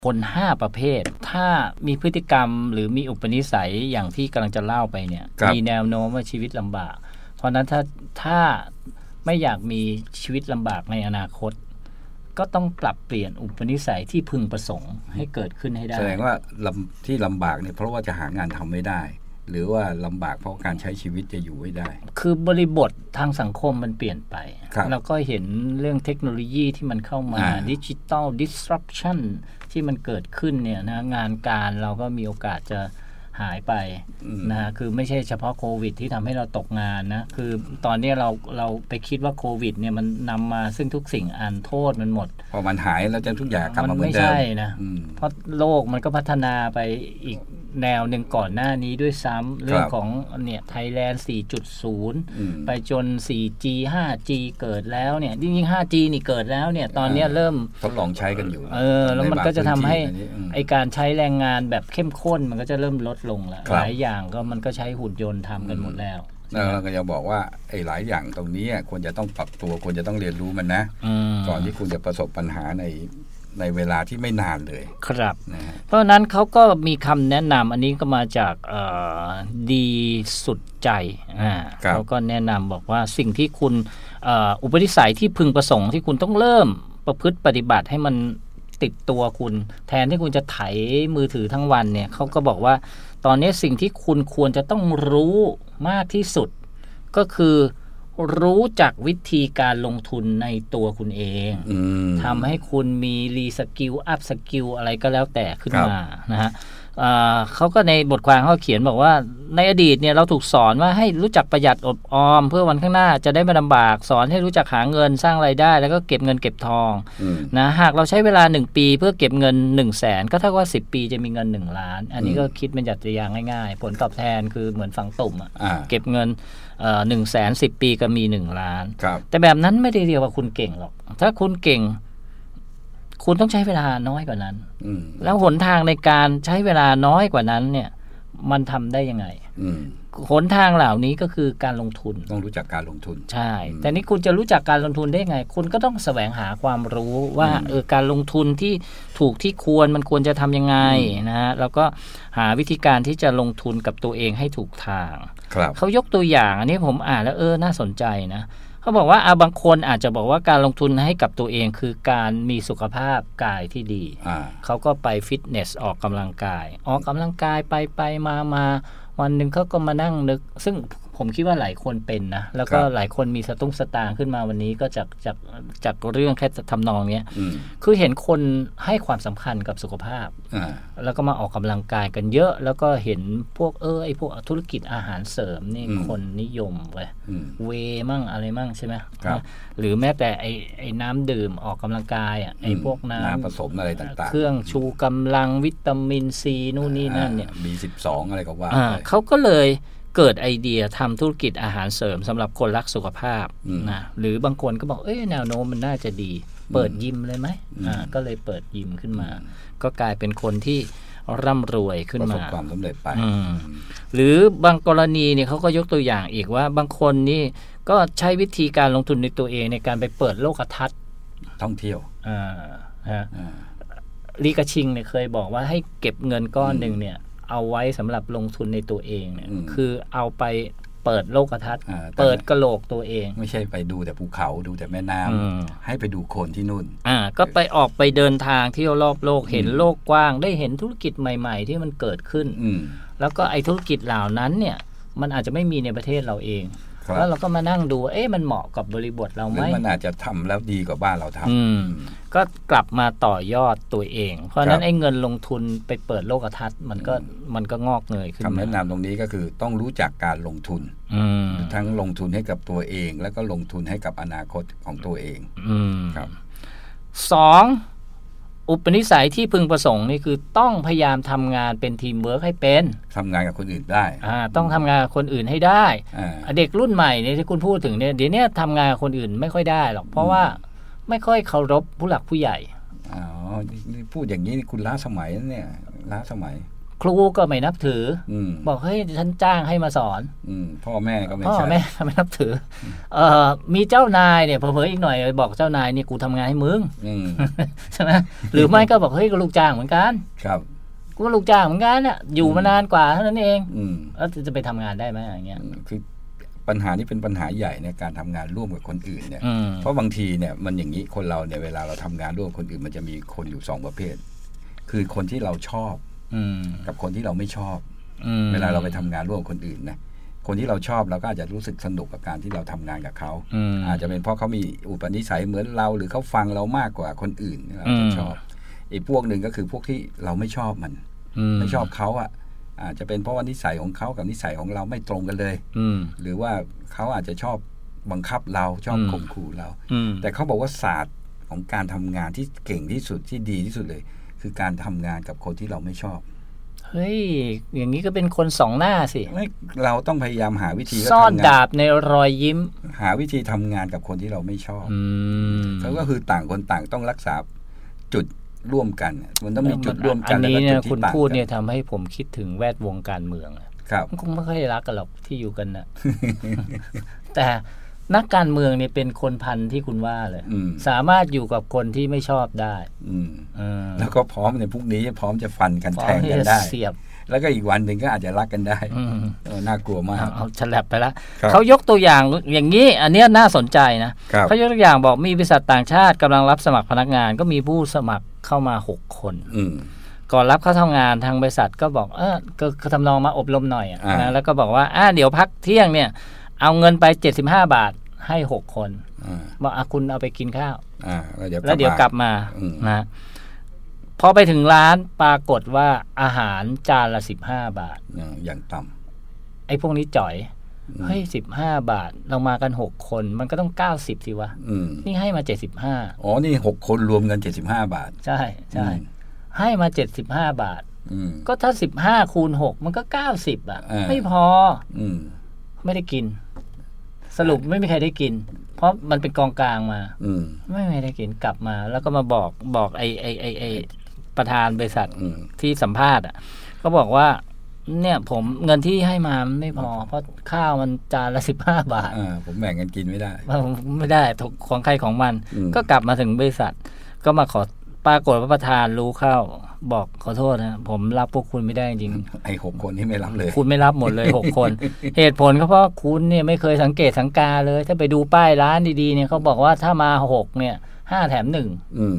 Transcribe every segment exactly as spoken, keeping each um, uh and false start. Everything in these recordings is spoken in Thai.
คนห้าประเภทถ้ามีพฤติกรรมหรือมีอุปนิสัยอย่างที่กำลังจะเล่าไปเนี่ยมีแนวโน้มว่าชีวิตลำบากเพราะนั้นถ้าถ้าไม่อยากมีชีวิตลำบากในอนาคตก็ต้องปรับเปลี่ยนอุปนิสัยที่พึงประสงค์ให้เกิดขึ้นให้ได้แสดงว่าที่ลำบากเนี่ยเพราะว่าจะหางานทำไม่ได้หรือว่าลำบากเพราะการใช้ชีวิตจะอยู่ไม่ได้คือบริบททางสังคมมันเปลี่ยนไปแล้วก็เห็นเรื่องเทคโนโลยีที่มันเข้ามาดิจิตอล disruption ที่มันเกิดขึ้นเนี่ยนะงานการเราก็มีโอกาสจะหายไปนะฮะคือไม่ใช่เฉพาะโควิดที่ทำให้เราตกงานนะคือตอนนี้เราเราไปคิดว่าโควิดเนี่ยมันนำมาซึ่งทุกสิ่งอันโทษมันหมดพอมันหายแล้วจะทุกอย่างกลับมาเหมือนเดิมมันไม่ใช่นะเพราะโลกมันก็พัฒนาไปอีกแนวหนึ่งก่อนหน้านี้ด้วยซ้ำเรื่องของเนี่ยไทยแลนด์ สี่จุดศูนย์ ไปจน โฟร์จี ไฟว์จี เกิดแล้วเนี่ยจริงๆ ไฟว์จี นี่เกิดแล้วเนี่ยตอนนี้เริ่มทดลองใช้กันอยู่เออแล้วมันก็จะทำให้ไอการใช้แรงงานแบบเข้มข้นมันก็จะเริ่มลดลงแล้วหลายอย่างก็มันก็ใช้หุ่นยนต์ทำกันหมดแล้วเราก็จะบอกว่าไอ้หลายอย่างตรงนี้ควรจะต้องปรับตัวควรจะต้องเรียนรู้มันนะก่อนที่คุณจะประสบปัญหาในในเวลาที่ไม่นานเลยครับนะเพราะนั้นเขาก็มีคำแนะนำอันนี้ก็มาจากดีสุดใจเขาก็แนะนำบอกว่าสิ่งที่คุณอุปนิสัยที่พึงประสงค์ที่คุณต้องเริ่มประพฤติปฏิบัติให้มันติดตัวคุณแทนที่คุณจะไถมือถือทั้งวันเนี่ยเขาก็บอกว่าตอนนี้สิ่งที่คุณควรจะต้องรู้มากที่สุดก็คือรู้จักวิธีการลงทุนในตัวคุณเองทำให้คุณมีรีสกิลอัพสกิลอะไรก็แล้วแต่ขึ้นมานะฮะเขาก็ในบทความเขาเขียนบอกว่าในอดีตเนี่ยเราถูกสอนว่าให้รู้จักประหยัดอดออมเพื่อวันข้างหน้าจะได้ไม่ลำบากสอนให้รู้จักหาเงินสร้างรายได้แล้วก็เก็บเงินเก็บทองนะหากเราใช้เวลาหนึ่งปีเพื่อเก็บเงิน หนึ่งแสน ก็เท่ากับสิบปีจะมีเงินหนึ่งล้านอันนี้ก็คิดเป็นจัดตัวอย่างง่ายๆผลตอบแทนคือเหมือนฝังตุ่มอ่ะเก็บเงินหนึ่งแสนสิบปีก็มีหนึ่งล้านแต่แบบนั้นไม่ได้เรียกว่าคุณเก่งหรอกถ้าคุณเก่งคุณต้องใช้เวลาน้อยกว่านั้นแล้วหนทางในการใช้เวลาน้อยกว่านั้นเนี่ยมันทำได้ยังไงหนทางเหล่านี้ก็คือการลงทุนต้องรู้จักการลงทุนใช่แต่นี่คุณจะรู้จักการลงทุนได้ไงคุณก็ต้องแสวงหาความรู้ว่าเออการลงทุนที่ถูกที่ควรมันควรจะทำยังไงนะฮะแล้วก็หาวิธีการที่จะลงทุนกับตัวเองให้ถูกทางเขายกตัวอย่างอันนี้ผมอ่านแล้วเออน่าสนใจนะเขาบอกว่าอาบางคนอาจจะบอกว่าการลงทุนให้กับตัวเองคือการมีสุขภาพกายที่ดีเขาก็ไปฟิตเนสออกกำลังกายออกกำลังกายไปไปมามาวันหนึ่งเขาก็มานั่งนึกซึ่งผมคิดว่าหลายคนเป็นนะแล้วก็หลายคนมีสตุ้งสตางค์ขึ้นมาวันนี้ก็จากจากจากเรื่องแค่ทำนองเนี้ยคือเห็นคนให้ความสำคัญกับสุขภาพแล้วก็มาออกกำลังกายกันเยอะแล้วก็เห็นพวกเออไอพวกธุรกิจอาหารเสริมนี่คนนิยมเว้ยเวมั่งอะไรมั่งใช่ไหมหรือแม้แต่ไอไอน้ำดื่มออกกำลังกายอ่ะไอพวกน้ำผสมอะไรต่างๆเครื่องชูกำลังวิตามินซีนู่นนี่นั่นเนี่ยมีสิบสองอะไรก็ว่าเขาก็เลยเกิดไอเดียทำธุรกิจอาหารเสริมสำหรับคนรักสุขภาพนะหรือบางคนก็บอกเอ้ยแนวโน้มมันน่าจะดีเปิดยิมเลยไหมอ่าก็เลยเปิดยิมขึ้นมาก็กลายเป็นคนที่ร่ำรวยขึ้นมาประสบความสำเร็จไปหรือบางกรณีเนี่ยเขาก็ยกตัวอย่างอีกว่าบางคนนี่ก็ใช้วิธีการลงทุนในตัวเองในการไปเปิดโลกทัศน์ท่องเที่ยวอ่าฮะลีกาชิงเนี่ยเคยบอกว่าให้เก็บเงินก้อนหนึ่งเนี่ยเอาไว้สำหรับลงทุนในตัวเองเนี่ยคือเอาไปเปิดโลกทัศน์เปิดกะโหลกตัวเองไม่ใช่ไปดูแต่ภูเขาดูแต่แม่น้ำให้ไปดูคนที่นู่นอ่าก็ไปออกไปเดินทางเที่ยวรอบโลกเห็นโลกกว้างได้เห็นธุรกิจใหม่ๆที่มันเกิดขึ้นแล้วก็ไอ้ธุรกิจเหล่านั้นเนี่ยมันอาจจะไม่มีในประเทศเราเองแล้วเราก็มานั่งดูเอ๊ะมันเหมาะกับบริบทเราไหมมันอาจจะทำแล้วดีกว่าบ้านเราทำก็กลับมาต่อยอดตัวเองเพราะนั้นไอ้เงินลงทุนไปเปิดโลกทัศน์มันก็มันก็งอกเงยขึ้นมาคำแนะนำตรงนี้ก็คือต้องรู้จักการลงทุนทั้งลงทุนให้กับตัวเองแล้วก็ลงทุนให้กับอนาคตของตัวเองครับสองอุปนิสัยที่พึงประสงค์นี่คือต้องพยายามทำงานเป็นทีมเวิร์คให้เป็นทำงานกับคนอื่นได้อ่าต้องทำงานกับคนอื่นให้ได้เด็กรุ่นใหม่เนี่ยที่คุณพูดถึงเนี่ยเดี๋ยวนี้ทำงานกับคนอื่นไม่ค่อยได้หรอกเพราะว่าไม่ค่อยเคารพผู้หลักผู้ใหญ่อ๋อพูดอย่างนี้คุณล้าสมัยเนี่ยล้าสมัยครูก็ไม่นับถือบอกเฮ้ยฉันจ้างให้มาสอนพ่อแม่ก็ไม่พ่อแม่ไม่นับถือเอ่อมีเจ้านายเนี่ยเผลอๆอีกหน่อยบอกเจ้านายนี่กูทำงานให้มึงใช่ไหมหรือไม่ก็บอกเฮ้ยก็ลูกจ้างเหมือนกันครับกูลูกจ้างเหมือนกันเนี่ยอยู่มานานกว่าเท่านั้นเองแล้วจะไปทำงานได้ไหมอย่างเงี้ยคือปัญหานี้เป็นปัญหาใหญ่ในการทำงานร่วมกับคนอื่นเนี่ยเพราะบางทีเนี่ยมันอย่างนี้คนเราเนี่ยเวลาเราทำงานร่วมกับคนอื่นมันจะมีคนอยู่สองประเภทคือคนที่เราชอบกับคนที่เราไม่ชอบเวลาเราไปทำงานร่วมกับคนอื่นนะคนที่เราชอบเราก็อาจจะรู้สึกสนุกกับการที่เราทำงานกับเขาอาจจะเป็นเพราะเขามีอุปนิสัยเหมือนเราหรือเขาฟังเรามากกว่าคนอื่นเราจะชอบอีกพวกหนึ่งก็คือพวกที่เราไม่ชอบมันไม่ชอบเขาอ่ะอาจจะเป็นเพราะว่านิสัยของเขากับนิสัยของเราไม่ตรงกันเลยหรือว่าเขาอาจจะชอบบังคับเราชอบข่มขู่เราแต่เขาบอกว่าศาสตร์ของการทำงานที่เก่งที่สุดที่ดีที่สุดเลยคือการทำงานกับคนที่เราไม่ชอบเฮ้ยอย่างนี้ก็เป็นคนสองหน้าสิเราต้องพยายามหาวิธีซ่อนดาบในรอยยิ้มหาวิธีทำงานกับคนที่เราไม่ชอบเขาก็คือต่างคนต่างต้องรักษาจุดร่วมกันมันต้องมีจุดร่วมกันอันนี้เนี่ยคุณพูดเนี่ยทำให้ผมคิดถึงแวดวงการเมืองครับคงไม่ค่อยรักกันหรอกที่อยู่กันนะแต่นักการเมืองเนี่ยเป็นคนพันที่คุณว่าเลยสามารถอยู่กับคนที่ไม่ชอบได้แล้วก็พร้อมในพวกนี้พร้อมจะฟันกันแทงกันได้เสียบแล้วก็อีกวันหนึ่งก็อาจจะรักกันได้น่ากลัวมากเอาฉลับไปแล้วเขายกตัวอย่างอย่างนี้อันนี้น่าสนใจนะเขายกตัวอย่างบอกมีบริษัทต่างชาติกำลังรับสมัครพนักงานก็มีผู้สมัครเข้ามาหกคนก่อนรับเข้าทำงานทางบริษัทก็บอกเออก็ทำนองมาอบรมหน่อยนะแล้วก็บอกว่าอ่าเดี๋ยวพักเที่ยงเนี่ยเอาเงินไปเจ็ดสิบห้าบาทให้หกคนบอกอ่ะคุณเอาไปกินข้าวแล้วเดี๋ยวกลับมานะพอไปถึงร้านปรากฏว่าอาหารจานละสิบห้าบาทอย่างต่ำไอ้พวกนี้จ่อยเฮ้ยสิบห้าบาทเรามากันหกคนมันก็ต้องเก้าสิบสิวะนี่ให้มาเจ็ดสิบห้าอ๋อนี่หกคนรวมกันเจ็ดสิบห้าบาทใช่ใช่ให้มาเจ็ดสิบห้าบาทก็ถ้าสิบห้าคูณหกมันก็เก้าสิบอ่ะไม่พอไม่ได้กินสรุปไม่มีใครได้กินเพราะมันเป็นกองกลางมาไม่มีใครได้กินกลับมาแล้วก็มาบอกบอกไอ้ไอ้ไอ้ไอ้ประธานบริษัทที่สัมภาษณ์อ่ะก็บอกว่าเนี่ยผมเงินที่ให้มาไม่พอเพราะข้าวมันจานละสิบห้าบาทผมแบ่งกันกินไม่ได้ไม่ได้ของใครของมันก็กลับมาถึงบริษัทก็มาขอปรากฏว่าประธานรู้เข้าบอกขอโทษนะผมรับพวกคุณไม่ได้จริงไอ้หกคนที่ไม่รับเลยคุณไม่รับหมดเลยหกคนเหตุผลก็เพราะคุณเนี่ยไม่เคยสังเกตสังกาเลยถ้าไปดูป้ายร้านดีๆเนี่ยเขาบอกว่าถ้ามาหกเนี่ยห้าแถมหนึ่ง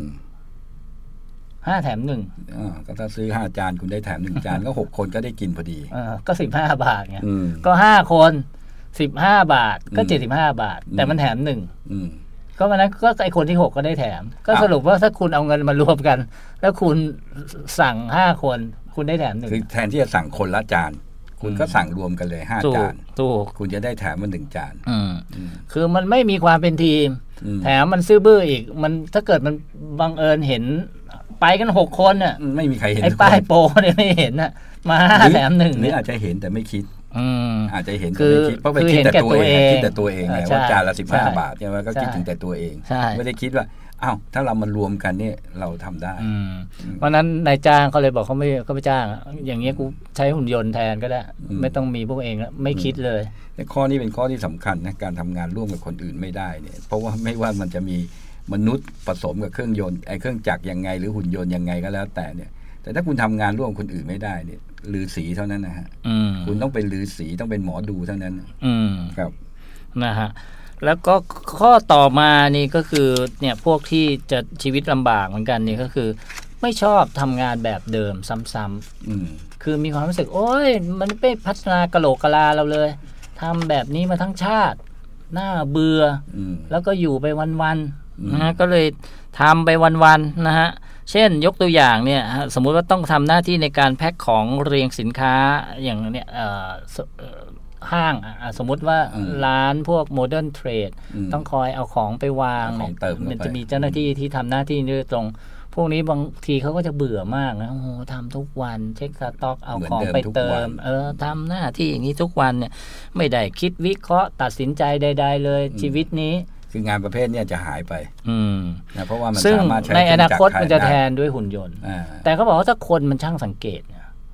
ห้าแถมหนึ่งอ่าก็ถ้าซื้อห้าจานคุณได้แถมหนึ่งจานก็หกคนก็ได้กินพอดีอ่าก็สิบห้าบาทไงก็ห้าคนสิบห้าบาทก็เจ็ดสิบห้าบาทแต่มันแถมหนึ่งก็วันนั้นก็ไอคนที่หกก็ได้แถมก็สรุปว่าถ้าคุณเอาเงินมารวมกันแล้วคุณสั่งห้าคนคุณได้แถมหนึ่งคือแทนที่จะสั่งคนละจานคุณก็สั่งรวมกันเลยห้าจานถูกคุณจะได้แถมมาหนึ่งจานคือมันไม่มีความเป็นทีมแถมมันซื้อบื้ออีกมันถ้าเกิดมันบังเอิญเห็นไปกันหกคนน่ะไม่มีใครเห็นไอ้ป้ายโปเนี่ยไม่เห็นน่ะมาแถมหนึ่งนี่อาจจะเห็นแต่ไม่คิดอาจจะเห็นแต่ไม่คิดเพราะไปคิดแต่ตัวเองคิดแต่ตัวเองไงว่าจานละสิบห้าบาทใช่ไหมก็คิดถึงแต่ตัวเองไม่ได้คิดว่าอ้าวถ้าเรามารวมกันเนี่ยเราทำได้เพราะนั้นนายจ้างเขาเลยบอกเขาไม่เขาไม่จ้างอย่างเงี้ยกูใช้หุ่นยนต์แทนก็ได้ไม่ต้องมีพวกเองไม่คิดเลยข้อนี้เป็นข้อที่สำคัญนะการทำงานร่วมกับคนอื่นไม่ได้เนี่ยเพราะว่าไม่ว่ามันจะมีมนุษย์ผสมกับเครื่องยนต์ไอ้เครื่องจักรยังไงหรือหุ่นยนต์ยังไงก็แล้วแต่เนี่ยแต่ถ้าคุณทำงานร่วมคนอื่นไม่ได้เนี่ยฤาษีเท่านั้นนะฮะคุณต้องเป็นฤาษีต้องเป็นหมอดูเท่านั้นครับนะฮะแล้วก็ข้อต่อมานี่ก็คือเนี่ยพวกที่จะชีวิตลำบากเหมือนกันนี่ก็คือไม่ชอบทำงานแบบเดิมซ้ำๆคือมีความรู้สึกโอ๊ยมันไม่พัฒนากะโหลกกะลาเราเลยทำแบบนี้มาทั้งชาติน่าเบื่อแล้วก็อยู่ไปวันๆนะฮะก็เลยทำไปวันๆนะฮะเช่นยกตัวอย่างเนี่ยสมมุติว่าต้องทำหน้าที่ในการแพ็คของเรียงสินค้าอย่างเนี้ยห้างสมมุติว่าร้านพวกโมเดิร์นเทรดต้องคอยเอาของไปวางมันจะมีเจ้าหน้าที่ที่ทำหน้าที่โดยตรงพวกนี้บางทีเขาก็จะเบื่อมากนะโอ้โหทำทุกวันเช็คสต็อกเอาของไปเติมเออทำหน้าที่อย่างนี้ทุกวันเนี่ยไม่ได้คิดวิเคราะห์ตัดสินใจใดๆเลยชีวิตนี้คืองานประเภทนี้จะหายไปนะเพราะว่ามันสามารถใช้ในอนาคตมันจะแทนด้วยหุ่นยนต์แต่เขาบอกว่าถ้าคนมันช่างสังเกต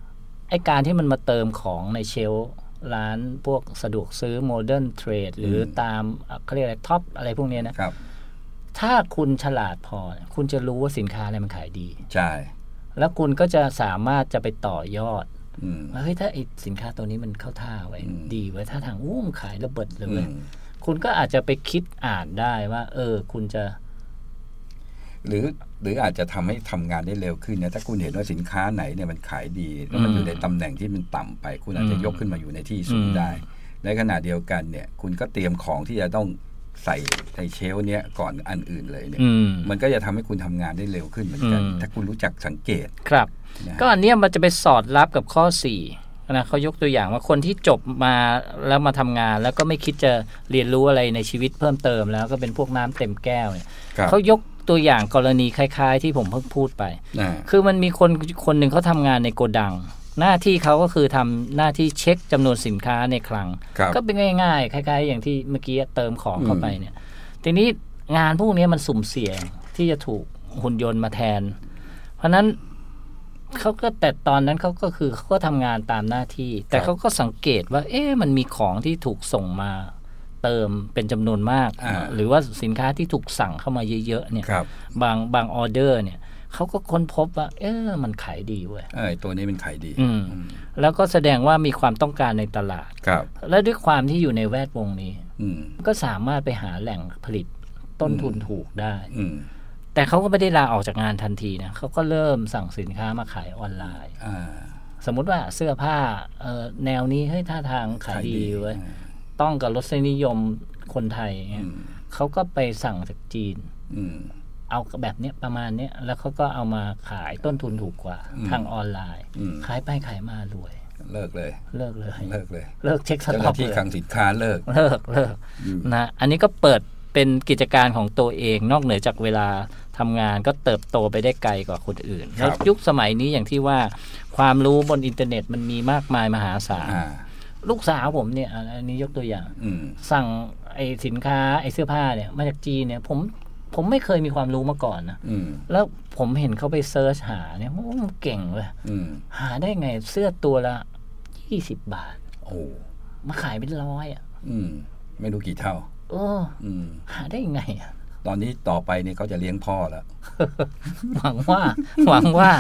ไอ้การที่มันมาเติมของในเชลฟ์ร้านพวกสะดวกซื้อโมเดิร์นเทรดหรือตามเขาเรียกอะไรท็อปอะไรพวกนี้นะครับถ้าคุณฉลาดพอคุณจะรู้ว่าสินค้าอะไรมันขายดีใช่แล้วคุณก็จะสามารถจะไปต่อยอดว่าเฮ้ยถ้าไอ้สินค้าตัวนี้มันเข้าท่าไว้ดีไว้ถ้าทางอู้มขายระเบิดเลยคุณก็อาจจะไปคิดอ่านได้ว่าเออคุณจะหรือหรืออาจจะทำให้ทำงานได้เร็วขึ้นนะถ้าคุณเห็นว่าสินค้าไหนเนี่ยมันขายดีแล้วมันอยู่ในตำแหน่งที่มันต่ำไปคุณอาจจะยกขึ้นมาอยู่ในที่สูงได้ในขณะเดียวกันเนี่ยคุณก็เตรียมของที่จะต้องใส่ในเชลฟ์เนี้ยก่อนอันอื่นเลยเนี่ยมันก็จะทำให้คุณทำงานได้เร็วขึ้นเหมือนกันถ้าคุณรู้จักสังเกตครับก็อันนี้มันจะไปสอดรับกับข้อสี่นะเขายกตัวอย่างว่าคนที่จบมาแล้วมาทำงานแล้วก็ไม่คิดจะเรียนรู้อะไรในชีวิตเพิ่มเติมแล้วก็เป็นพวกน้ำเต็มแก้วเนี่ยเขายกตัวอย่างกรณีคล้ายๆที่ผมเพิ่งพูดไปคือมันมีคนคนหนึ่งเขาทำงานในโกดังหน้าที่เขาก็คือทำหน้าที่เช็คจำนวนสินค้าในคลังก็เป็นง่ายๆคล้ายๆอย่างที่เมื่อกี้เติมของเข้าไปเนี่ยทีนี้งานพวกนี้มันสุ่มเสี่ยงที่จะถูกหุ่นยนต์มาแทนเพราะนั้นเขาก็แต่ตอนนั้นเขาก็คือเขาก็ทำงานตามหน้าที่แต่เขาก็สังเกตว่าเอ๊ะมันมีของที่ถูกส่งมาเติมเป็นจำนวนมากหรือว่าสินค้าที่ถูกสั่งเข้ามาเยอะๆเนี่ยบางบางออเดอร์เนี่ยเขาก็ค้นพบว่าเออมันขายดีเว้ยไอ้ตัวนี้มันขายดีแล้วก็แสดงว่ามีความต้องการในตลาดและด้วยความที่อยู่ในแวดวงนี้ก็สามารถไปหาแหล่งผลิตต้นทุนถูกได้แต่เขาก็ไม่ได้ลาออกจากงานทันทีนะเขาก็เริ่มสั่งสินค้ามาขายออนไลน์สมมุติว่าเสื้อผ้าแนวนี้ให้ท่าทางขายดีเว้ยต้องกับรสนิยมคนไทยเขาก็ไปสั่งจากจีนเอาแบบเนี้ยประมาณเนี้ยแล้วเขาก็เอามาขายต้นทุนถูกกว่าทางออนไลน์ขายไปขายมารวยเลิกเลยเลิกเลยเลิกเลยเลิกเช็คสต็อกเลยที่คลังสินค้าเลิกเลิกเลิกนะอันนี้ก็เปิดเป็นกิจการของตัวเองนอกเหนือจากเวลาทำงานก็เติบโตไปได้ไกลกว่าคนอื่นแล้วยุคสมัยนี้อย่างที่ว่าความรู้บนอินเทอร์เน็ตมันมีมากมายมหาศาลลูกสาวผมเนี่ยอันนี้ยกตัวอย่างสั่งไอ้สินค้าไอ้เสื้อผ้าเนี่ยมาจากจีนเนี่ยผมผมไม่เคยมีความรู้มาก่อนนะแล้วผมเห็นเขาไปเซิร์ชหาเนี่ยมันเก่งเลยหาได้ไงเสื้อตัวละยี่สิบบาทโอ้มาขายเป็นร้อยอ่ะไม่รู้กี่เท่าโอ้หาได้ไงอ่ะตอนนี้ต่อไปเนี่ยเขาจะเลี้ยงพ่อแล้วหวังว่าหวังว่า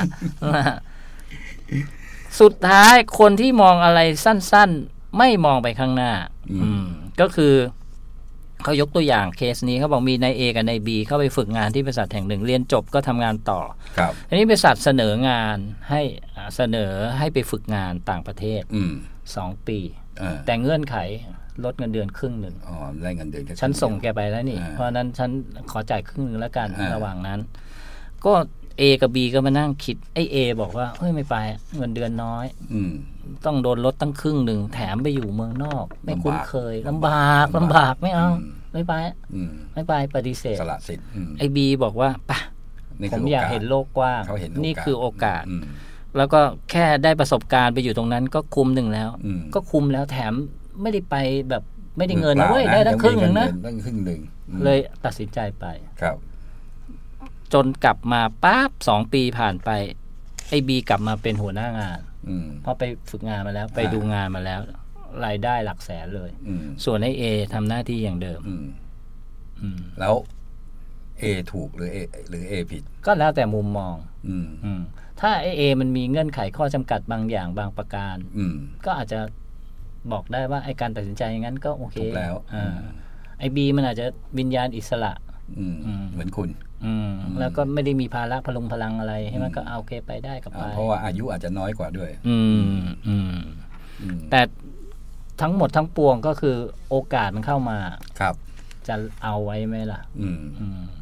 สุดท้ายคนที่มองอะไรสั้นๆไม่มองไปข้างหน้าก็คือเขายกตัวอย่างเคสนี้เขาบอกมีนาย A กับนาย B เข้าไปฝึกงานที่บริษัทแห่งหนึ่งเรียนจบก็ทำงานต่อครับอันนี้บริษัทเสนองานให้เสนอให้ไปฝึกงานต่างประเทศสองปีแต่เงื่อนไขลดเงินเดือนครึ่งหนึ่งอ๋อได้เงินเดือนฉันส่งแกไปแล้วนี่เพราะนั้นฉันขอจ่ายครึ่งหนึ่งแล้วกันระหว่างนั้นก็A กับ B ก็มานั่งคิดไอ้ A บอกว่าเฮ้ยไม่ไปเงินเดือนน้อยต้องโดนลดตั้งครึ่งหนึ่งแถมไปอยู่เมืองนอกไม่คุ้นเคยลำบากลำบากไม่เอาไม่ไปไม่ไปปฏิเสธสละสิทธิ์ไอ้ B บอกว่าป่ะผมอยากเห็นโลกกว้างนี่คือโอกาสแล้วก็แค่ได้ประสบการณ์ไปอยู่ตรงนั้นก็คุ้มหนึ่งแล้วก็คุ้มแล้วแถมไม่ได้ไปแบบไม่ได้เงินนะเว้ยได้ตั้งครึ่งหนึ่งนะตั้งครึ่งหนึ่งเลยตัดสินใจไปครับจนกลับมาปั๊บสองปีผ่านไปไอ้บีกลับมาเป็นหัวหน้างานพอไปฝึกงานมาแล้วไปดูงานมาแล้วรายได้หลักแสนเลยส่วนไอ้เอทำหน้าที่อย่างเดิมแล้วเอถูกหรือเอหรือเอผิดก็แล้วแต่มุมมองถ้าไอ้เอมันมีเงื่อนไขข้อจำกัดบางอย่างบางประการก็อาจจะบอกได้ว่าไอ้การตัดสินใจอย่างนั้นก็โอเคถูกแล้วไอ้บีมันอาจจะวิญญาณอิสระเหมือนคุณแล้วก็ไม่ได้มีภาระพลุงพลังอะไรให้มันก็โอเคไปได้กับไปเพราะว่าอายุอาจจะน้อยกว่าด้วยแต่ทั้งหมดทั้งปวงก็คือโอกาสมันเข้ามาครับจะเอาไว้ไหมล่ะ